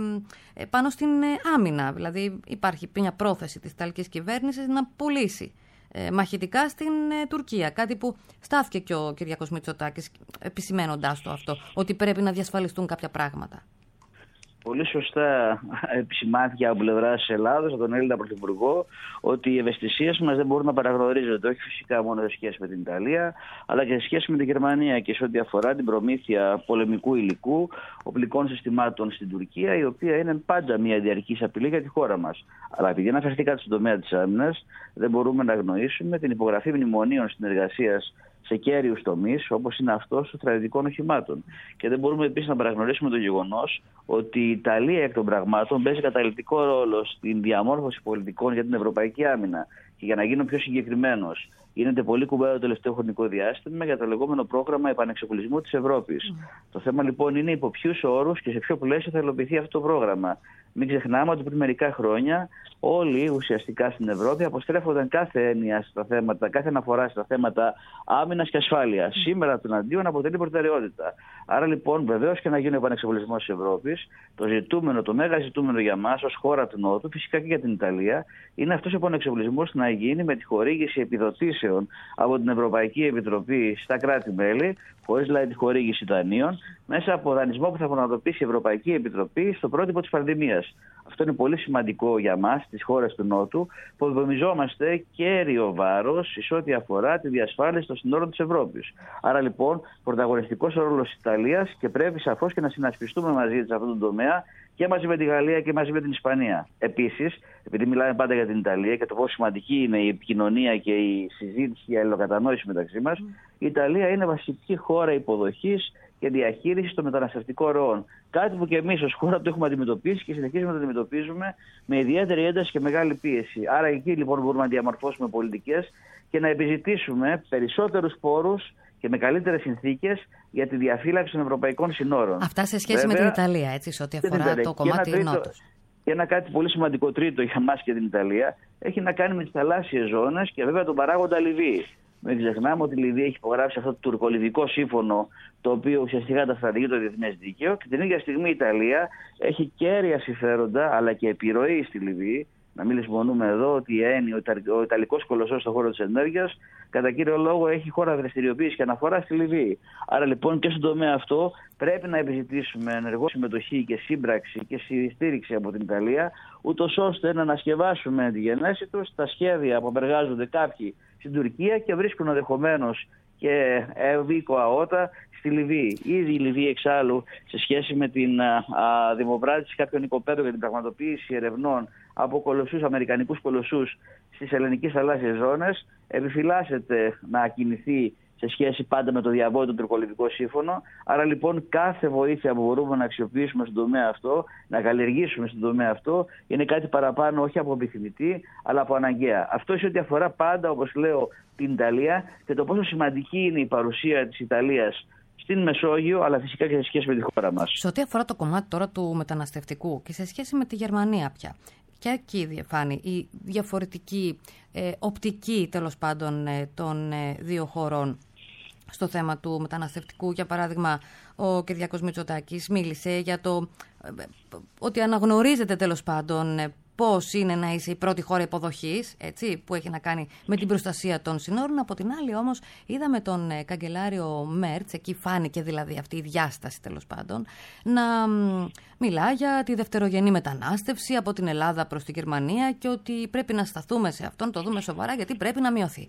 ε, πάνω στην ε, άμυνα. Δηλαδή υπάρχει μια πρόθεση της Ιταλικής κυβέρνησης να πουλήσει ε, μαχητικά στην ε, Τουρκία. Κάτι που στάθηκε και ο Κυριάκος Μητσοτάκης επισημένοντάς το αυτό, ότι πρέπει να διασφαλιστούν κάποια πράγματα. Πολύ σωστά επισημάθηκε από πλευρά τη Ελλάδα, από τον Έλληνα Πρωθυπουργό, ότι οι ευαισθησίες μας δεν μπορούν να παραγνωρίζονται, όχι φυσικά μόνο σε σχέση με την Ιταλία, αλλά και σε σχέση με την Γερμανία και σε ό,τι αφορά την προμήθεια πολεμικού υλικού, οπλικών συστημάτων στην Τουρκία, η οποία είναι πάντα μια διαρκής απειλή για τη χώρα μας. Αλλά επειδή αναφερθήκατε στον τομέα της άμυνας, δεν μπορούμε να αγνοήσουμε την υπογραφή μνημονίων συνεργασίας σε κέριους τομείς, όπως είναι αυτός των στρατιωτικών οχημάτων. Και δεν μπορούμε επίσης να παραγνωρίσουμε το γεγονός ότι η Ιταλία εκ των πραγμάτων παίζει καταλυτικό ρόλο στην διαμόρφωση πολιτικών για την ευρωπαϊκή άμυνα. Και για να γίνω πιο συγκεκριμένος, γίνεται πολύ κουμπάρο το τελευταίο χρονικό διάστημα για το λεγόμενο πρόγραμμα επανεξοπλισμού της Ευρώπης. Mm. Το θέμα λοιπόν είναι υπό ποιους όρους και σε ποιο πλαίσιο θα υλοποιηθεί αυτό το πρόγραμμα. Μην ξεχνάμε ότι πριν μερικά χρόνια όλοι ουσιαστικά στην Ευρώπη αποστρέφονταν κάθε έννοια στα θέματα, κάθε αναφορά στα θέματα άμυνας και ασφάλειας. Mm. Σήμερα τον αντίον αποτελεί προτεραιότητα. Άρα λοιπόν, βεβαίως και να γίνει ο επανεξοπλισμός της Ευρώπης, το ζητούμενο, το μέγα ζητούμενο για μας ως χώρα του Νότου, φυσικά και για την Ιταλία, είναι αυτός ο επανεξοπλισμός να γίνει με τη χορήγηση επιδοτήσεων από την Ευρωπαϊκή Επιτροπή στα κράτη-μέλη, χωρίς δηλαδή τη χορήγηση δανείων, μέσα από δανεισμό που θα πραγματοποιήσει η Ευρωπαϊκή Επιτροπή στο πρότυπο της πανδημίας. Αυτό είναι πολύ σημαντικό για μας, τις χώρες του Νότου, που υπομιζόμαστε κέριο βάρος σε ό,τι αφορά τη διασφάλιση των συνόρων της Ευρώπης. Άρα λοιπόν, πρωταγωνιστικός ο ρόλος της Ιταλίας και πρέπει σαφώς και να συνασπιστούμε μαζί της σε αυτόν τον τομέα και μαζί με τη Γαλλία και μαζί με την Ισπανία. Επίσης, επειδή μιλάμε πάντα για την Ιταλία και το πόσο σημαντική είναι η επικοινωνία και η συζήτηση και η αλληλοκατανόηση μεταξύ μας, mm. η Ιταλία είναι βασική χώρα υποδοχής και διαχείριση των μεταναστευτικών ροών. Κάτι που και εμείς ως χώρα το έχουμε αντιμετωπίσει και συνεχίζουμε να το αντιμετωπίζουμε με ιδιαίτερη ένταση και μεγάλη πίεση. Άρα εκεί λοιπόν μπορούμε να διαμορφώσουμε πολιτικές και να επιζητήσουμε περισσότερους πόρους και με καλύτερες συνθήκες για τη διαφύλαξη των ευρωπαϊκών συνόρων. Αυτά σε σχέση βέβαια, με την Ιταλία, έτσι, σε ό,τι αφορά το κομμάτι νότος. Και ένα κάτι πολύ σημαντικό τρίτο για μας και την Ιταλία έχει να κάνει με τις θαλάσσιες ζώνες και βέβαια τον παράγοντα Λιβύη. Μην ξεχνάμε ότι η Λιβύη έχει υπογράψει αυτό το τουρκολιβικό σύμφωνο, το οποίο ουσιαστικά καταστρατηγεί το διεθνές δίκαιο, και την ίδια στιγμή η Ιταλία έχει κέρια συμφέροντα αλλά και επιρροή στη Λιβύη. Να μην λησμονούμε εδώ ότι η ΕΝΗ, ο Ιταλικός κολοσσός στον χώρο της ενέργειας, κατά κύριο λόγο έχει χώρα δραστηριοποίηση και αναφορά στη Λιβύη. Άρα λοιπόν και στον τομέα αυτό πρέπει να επιζητήσουμε ενεργό συμμετοχή και σύμπραξη και στήριξη από την Ιταλία, ούτως ώστε να ανασκευάσουμε τη γενέση τους τα σχέδια που απεργάζονται κάποιοι στην Τουρκία και βρίσκουν ενδεχομένως και Εβίκο Αότα στη Λιβύη. Ήδη η Λιβύη εξάλλου σε σχέση με την α, α, δημοπράτηση κάποιων οικοπαίδων για την πραγματοποίηση ερευνών από κολοσσούς, αμερικανικούς κολοσσούς στις ελληνικές θαλάσσιες ζώνες, επιφυλάσσεται να κινηθεί σε σχέση πάντα με το διαβόητο τουρκολιβικό σύμφωνο. Άρα λοιπόν κάθε βοήθεια που μπορούμε να αξιοποιήσουμε στον τομέα αυτό, να καλλιεργήσουμε στον τομέα αυτό, είναι κάτι παραπάνω όχι από επιθυμητή, αλλά από αναγκαία. Αυτό σε ό,τι αφορά πάντα, όπως λέω, την Ιταλία και το πόσο σημαντική είναι η παρουσία της Ιταλίας στην Μεσόγειο, αλλά φυσικά και σε σχέση με τη χώρα μας. Σε ό,τι αφορά το κομμάτι τώρα του μεταναστευτικού και σε σχέση με τη Γερμανία πια, και εκεί διαφάνει η διαφορετική ε, οπτική τέλος πάντων ε, των ε, δύο χωρών στο θέμα του μεταναστευτικού. Για παράδειγμα, ο Κυριάκος Μητσοτάκης μίλησε για το ε, ότι αναγνωρίζεται τέλος πάντων ε, πώς είναι να είσαι η πρώτη χώρα υποδοχής, έτσι, που έχει να κάνει με την προστασία των συνόρων. Από την άλλη όμως είδαμε τον ε, καγκελάριο Μέρτς, εκεί φάνηκε δηλαδή αυτή η διάσταση τέλος πάντων, να μ, μιλά για τη δευτερογενή μετανάστευση από την Ελλάδα προς τη Γερμανία και ότι πρέπει να σταθούμε σε αυτόν, το δούμε σοβαρά, γιατί πρέπει να μειωθεί.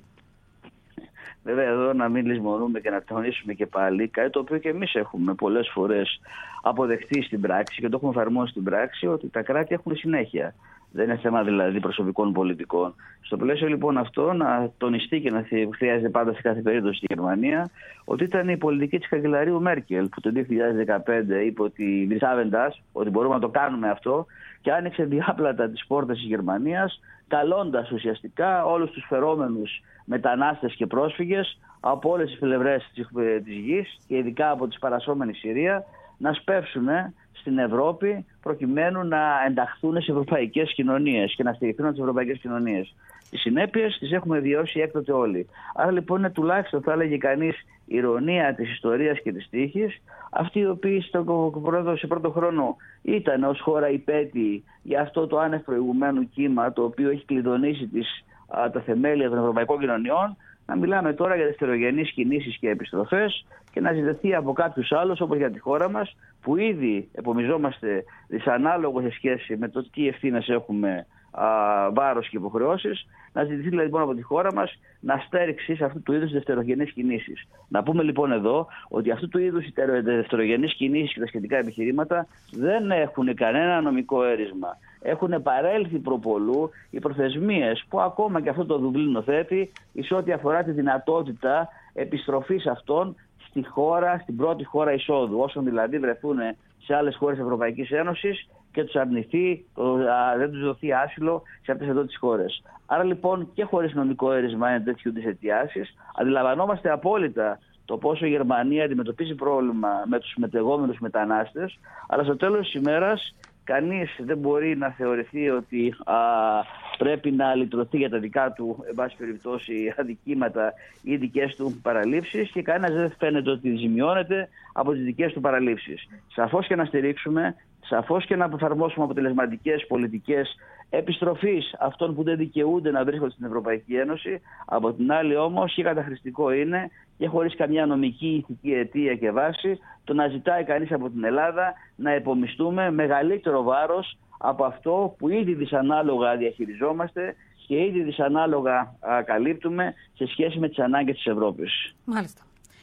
Βέβαια εδώ να μην λησμονούμε και να τονίσουμε και πάλι κάτι το οποίο και εμείς έχουμε πολλές φορές αποδεχτεί στην πράξη και το έχουμε εφαρμόσει στην πράξη, ότι τα κράτη έχουν συνέχεια. Δεν είναι θέμα δηλαδή προσωπικών πολιτικών. Στο πλαίσιο λοιπόν αυτό να τονιστεί και να χρειάζεται πάντα σε κάθε περίπτωση στη Γερμανία ότι ήταν η πολιτική της καγκελαρίου Μέρκελ που το δύο χιλιάδες δεκαπέντε είπε ότι βρισάβεντας, ότι μπορούμε να το κάνουμε αυτό και άνοιξε διάπλατα τις πόρτες της Γερμανίας, καλώντας ουσιαστικά όλους τους φερόμενους μετανάστες και πρόσφυγες από όλες τις πλευρές της γης και ειδικά από τη σπαρασσόμενη Συρία να σπεύσουν στην Ευρώπη προκειμένου να ενταχθούν σε ευρωπαϊκές κοινωνίες και να στηριχθούν από τις ευρωπαϊκές κοινωνίες. Τις συνέπειες τις έχουμε βιώσει έκτοτε όλοι. Άρα λοιπόν είναι τουλάχιστον, θα έλεγε κανείς, ηρωνία της ιστορίας και της τύχης, αυτοί οι οποίοι σε πρώτο χρόνο ήταν ως χώρα υπέτειοι για αυτό το άνευ προηγουμένου κύμα το οποίο έχει κλειδονίσει τις, α, τα θεμέλια των ευρωπαϊκών κοινωνιών, να μιλάμε τώρα για δευτερογενείς κινήσεις και επιστροφές και να ζητηθεί από κάποιους άλλους, όπως για τη χώρα μας, που ήδη επομιζόμαστε δυσανάλογο σε σχέση με το τι ευθύνες έχουμε, α, βάρος και υποχρεώσεις, να ζητηθεί δηλαδή λοιπόν από τη χώρα μας να στέριξει σε αυτού του είδους δευτερογενείς κινήσεις. Να πούμε λοιπόν εδώ ότι αυτού του είδους οι δευτερογενείς κινήσεις και τα σχετικά επιχειρήματα δεν έχουν κανένα νομικό έρισμα. Έχουν παρέλθει προπολού οι προθεσμίες που ακόμα και αυτό το Δουβλίνο θέτει εις ό,τι αφορά τη δυνατότητα επιστροφής αυτών στη χώρα, στην πρώτη χώρα εισόδου, όσων δηλαδή βρεθούν σε άλλες χώρες της Ευρωπαϊκής Ένωσης και τους αρνηθεί, δεν τους δοθεί άσυλο σε αυτές εδώ τις χώρες. Άρα λοιπόν και χωρίς νομικό έρισμα είναι τέτοιου τις αιτιάσεις. Αντιλαμβανόμαστε απόλυτα το πόσο η Γερμανία αντιμετωπίζει πρόβλημα με τους μετεγόμενους μετανάστες, αλλά στο τέλος της ημέρας κανείς δεν μπορεί να θεωρηθεί ότι α, πρέπει να λυτρωθεί για τα δικά του, εν πάση περιπτώσει, αδικήματα ή δικές του παραλήψεις και κανένας δεν φαίνεται ότι ζημιώνεται από τις δικές του παραλήψεις. Σαφώς και να στηρίξουμε, σαφώς και να εφαρμόσουμε αποτελεσματικές πολιτικές επιστροφής αυτών που δεν δικαιούνται να βρίσκονται στην Ευρωπαϊκή Ένωση. Από την άλλη όμως και καταχρηστικό είναι και χωρίς καμιά νομική ηθική αιτία και βάση το να ζητάει κανείς από την Ελλάδα να επομιστούμε μεγαλύτερο βάρος από αυτό που ήδη δυσανάλογα διαχειριζόμαστε και ήδη δυσανάλογα α, καλύπτουμε σε σχέση με τις ανάγκες της Ευρώπης. Μάλιστα.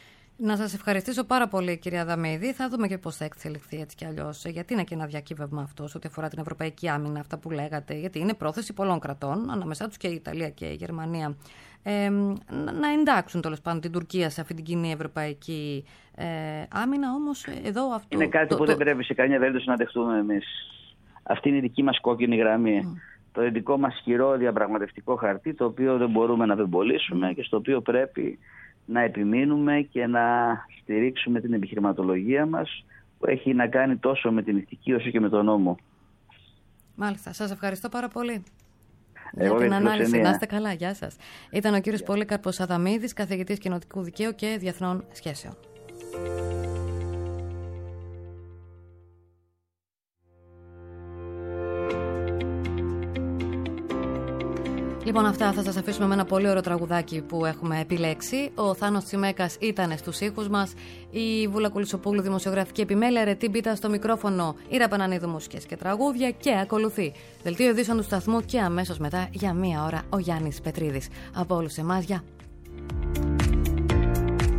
Να σας ευχαριστήσω πάρα πολύ, κυρία Αδαμίδη. Θα δούμε και πώς θα εξελιχθεί έτσι κι αλλιώς. Γιατί είναι και ένα διακύβευμα αυτό ό,τι αφορά την ευρωπαϊκή άμυνα, αυτά που λέγατε. Γιατί είναι πρόθεση πολλών κρατών, ανάμεσά τους και η Ιταλία και η Γερμανία, ε, να εντάξουν τέλος πάντων την Τουρκία σε αυτή την κοινή ευρωπαϊκή ε, άμυνα. Όμως εδώ αυτό. Είναι κάτι το, που το... δεν πρέπει σε καμία περίπτωση να δεχτούμε εμείς. Αυτή είναι η δική μας κόκκινη γραμμή. Mm. Το δικό μας χειρό διαπραγματευτικό χαρτί, το οποίο δεν μπορούμε να απεμπολίσουμε και στο οποίο πρέπει να επιμείνουμε και να στηρίξουμε την επιχειρηματολογία μας που έχει να κάνει τόσο με την ηθική όσο και με τον νόμο. Μάλιστα. Σας ευχαριστώ πάρα πολύ. Εγώ για την ανάλυση. Να είστε καλά. Γεια σας. Ήταν ο κύριος Πολύκαρπος Αδαμίδης, καθηγητής κοινοτικού δικαίου και διεθνών σχέσεων. Λοιπόν, αυτά θα σας αφήσουμε με ένα πολύ ωραίο τραγουδάκι που έχουμε επιλέξει. Ο Θάνος Τσιμέκας ήταν στους ήχους μας, η Βούλα Κουλισσοπούλου δημοσιογραφική επιμέλεια, Ρετή Μπίτα στο μικρόφωνο, Ήρα Πανανίδου μουσικές και τραγούδια και ακολουθεί δελτίο ειδήσεων του σταθμού και αμέσως μετά για μία ώρα ο Γιάννης Πετρίδης. Από όλους εμάς, γεια!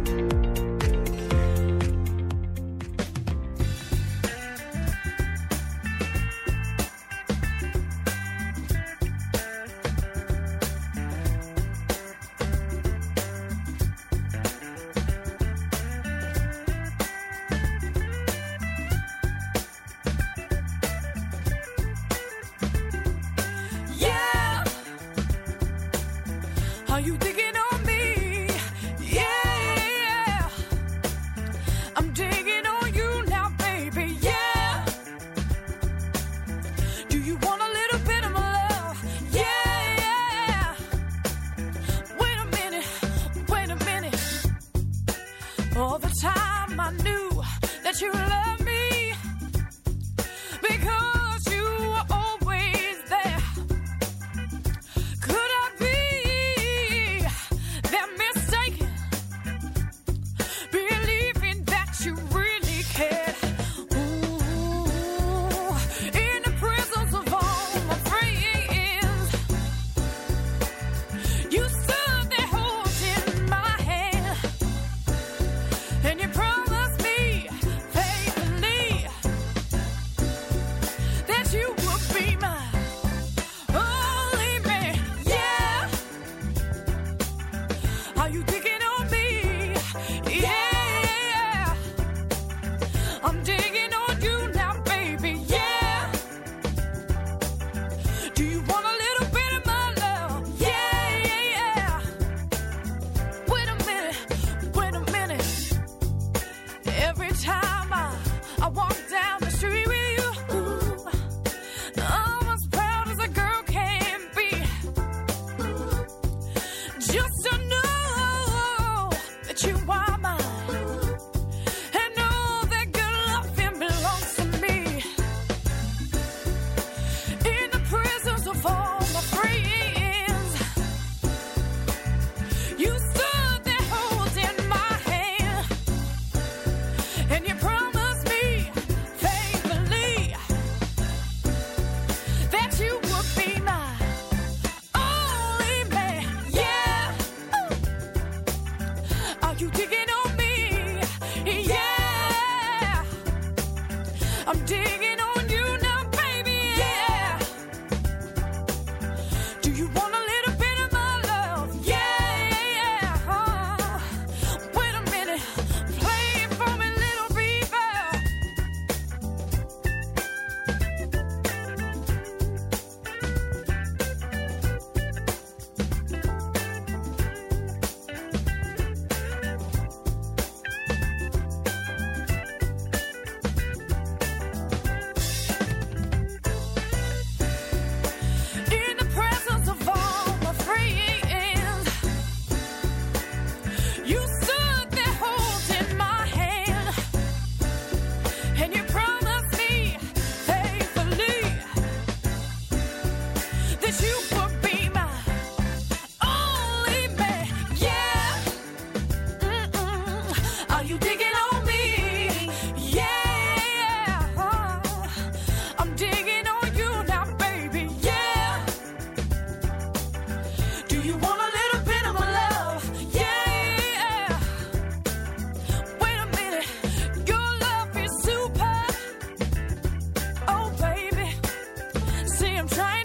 Are you digging on me? Yeah, I'm digging on you now, baby. Yeah. Do you want a little bit of my love? Yeah. Wait a minute, wait a minute. All the time I knew that you loved me because you were always there. Could I be that mistaken, believing that you really cared? Ooh, in the presence of all my friends, you stood there holding my hand, and you promised me faithfully that you would be my only man. Yeah. Are you digging on me? Yeah. I'm digging on you now, baby. Yeah. Do you want a little bit of my love? Yeah. Wait a minute, wait a minute. Every time I, I walk down the street with you, I'm as proud as a girl can be. Just to know that you are mine, and know that good loving belongs to me. In the presence of all my friends, you stood there holding my hand, and you promised me faithfully that you would be my only man. Yeah. Are you digging on me? Yeah. I'm digging on you now, baby. Yeah. Do you want a little bit of my love? Yeah. Wait a minute, play it for me, little Reba. In the presence of all my friends, you stood there holding my hand, and you promised me faithfully that you would be my only man. Yeah. Mm-mm. Are you digging on me? Yeah. I'm digging on you now, baby. Yeah. Do you want a little bit of my love? Yeah. Wait a minute, your love is super. Oh, baby. See, I'm trying